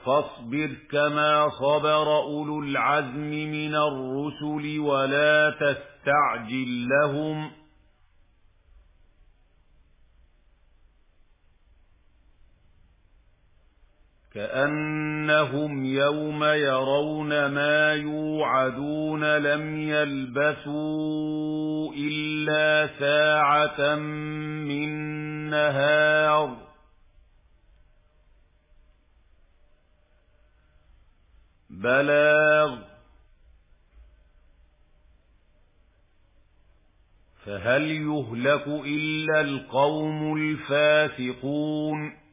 فاصبر كما صبر أولو العزم من الرسل ولا تستعجل لهم كأنهم يوم يرون ما يوعدون لم يلبثوا إلا ساعة من نهار بلاغ فهل يهلك إلا القوم الفاسقون